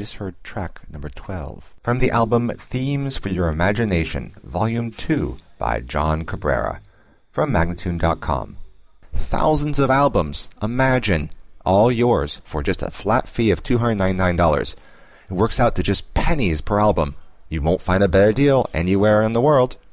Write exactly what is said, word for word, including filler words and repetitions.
just heard track number twelve. From the album Themes for Your Imagination, Volume two by John Cabrera, from Magnatune dot com. Thousands of albums, imagine, all yours for just a flat fee of two hundred ninety-nine dollars. It works out to just pennies per album. You won't find a better deal anywhere in the world.